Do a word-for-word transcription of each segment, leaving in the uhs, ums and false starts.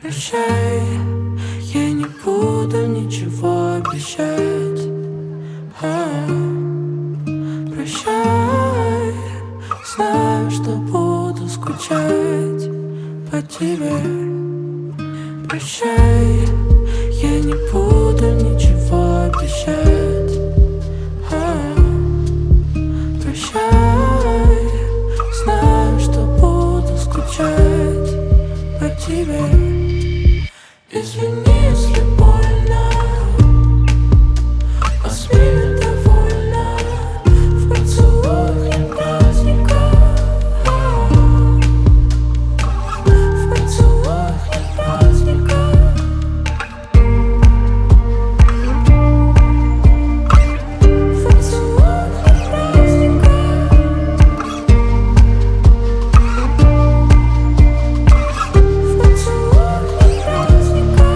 Прощай, я не буду ничего обещать. а, Прощай, знаю, что буду скучать по тебе. Прощай, я не буду ничего обещать. а, Прощай, знаю, что буду скучать по тебе. Извини, если больно, посмею довольно в поцелуях не праздника. В поцелуях не праздника. В поцелуях не праздника. В поцелуях не праздника.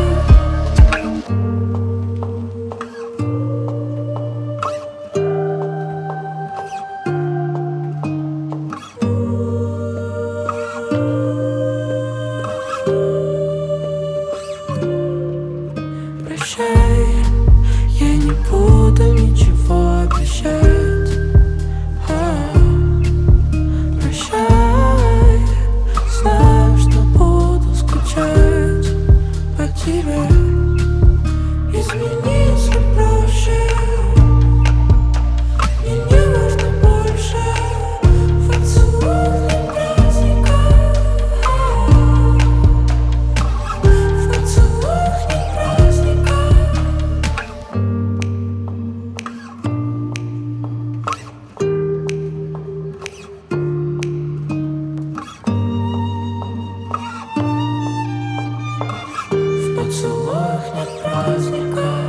Прощай, я не буду ничего обещать. а, Прощай, знаю, что буду скучать по тебе. Измени, если проще, мне не важно больше. В поцелуях не праздника. В поцелуях не праздника. В поцелуях нет праздника.